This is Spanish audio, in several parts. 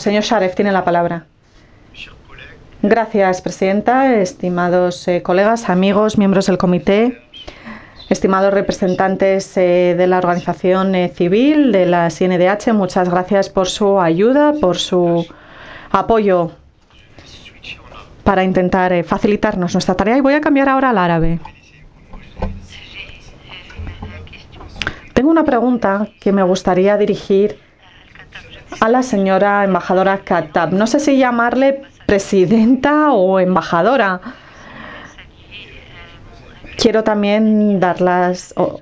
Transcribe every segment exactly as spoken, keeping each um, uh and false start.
Señor Sharef tiene la palabra. Gracias, presidenta, estimados eh, colegas, amigos, miembros del comité, estimados representantes eh, de la organización eh, civil, de la C N D H, muchas gracias por su ayuda, por su apoyo para intentar eh, facilitarnos nuestra tarea. Y voy a cambiar ahora al árabe. Tengo una pregunta que me gustaría dirigir a la señora embajadora Khattab. No sé si llamarle presidenta o embajadora. Quiero también dar las... O,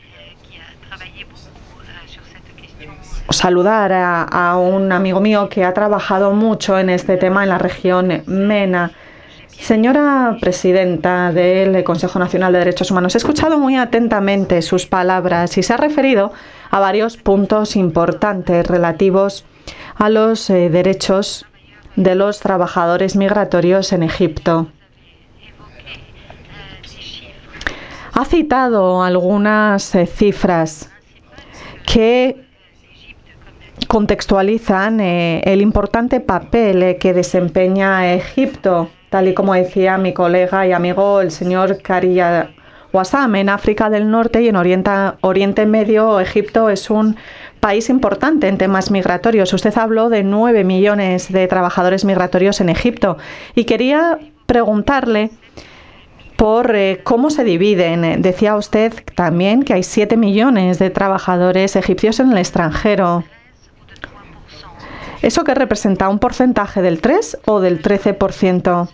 o saludar a, a un amigo mío que ha trabajado mucho en este tema en la región MENA. Señora presidenta del Consejo Nacional de Derechos Humanos, he escuchado muy atentamente sus palabras y se ha referido a varios puntos importantes relativos a los eh, derechos de los trabajadores migratorios en Egipto. Ha citado algunas eh, cifras que contextualizan eh, el importante papel eh, que desempeña Egipto, tal y como decía mi colega y amigo el señor Karia Wassam. En África del Norte y en Oriente, Oriente Medio, Egipto es un país importante en temas migratorios. Usted habló de nueve millones de trabajadores migratorios en Egipto y quería preguntarle por eh, cómo se dividen. Decía usted también que hay siete millones de trabajadores egipcios en el extranjero. ¿Eso qué representa? ¿Un porcentaje del tres o del trece por ciento?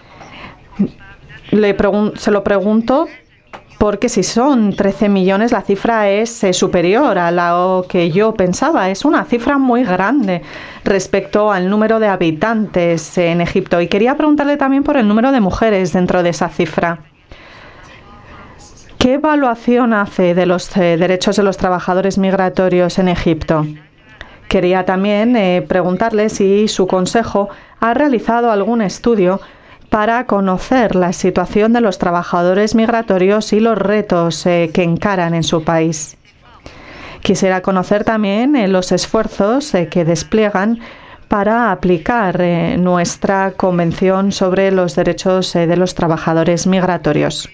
Le se lo pregunto porque si son trece millones, la cifra es eh, superior a lo que yo pensaba. Es una cifra muy grande respecto al número de habitantes en Egipto. Y quería preguntarle también por el número de mujeres dentro de esa cifra. ¿Qué evaluación hace de los eh, derechos de los trabajadores migratorios en Egipto? Quería también eh, preguntarle si su consejo ha realizado algún estudio para conocer la situación de los trabajadores migratorios y los retos eh, que encaran en su país. Quisiera conocer también eh, los esfuerzos eh, que despliegan para aplicar eh, nuestra Convención sobre los Derechos eh, de los Trabajadores Migratorios.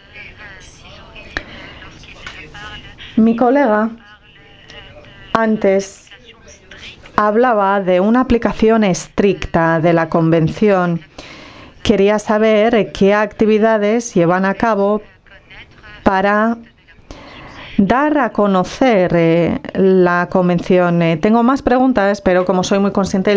Mi colega antes hablaba de una aplicación estricta de la Convención. Quería saber qué actividades llevan a cabo para dar a conocer eh, la Convención. Eh, tengo más preguntas, pero como soy muy consciente del